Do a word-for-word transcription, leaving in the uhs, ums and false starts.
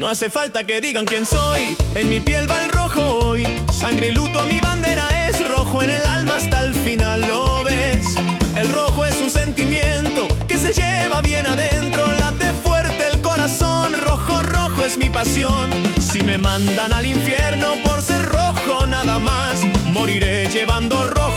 hace falta que digan quién soy. En mi piel va el rojo hoy. Sangre y luto, mi bandera es rojo en el alma hasta el final, ¿lo ves? El rojo es un sentimiento que se lleva bien adentro. Late fuerte el corazón, rojo, rojo es mi pasión. Si me mandan al infierno por ser rojo nada más, moriré llevando rojo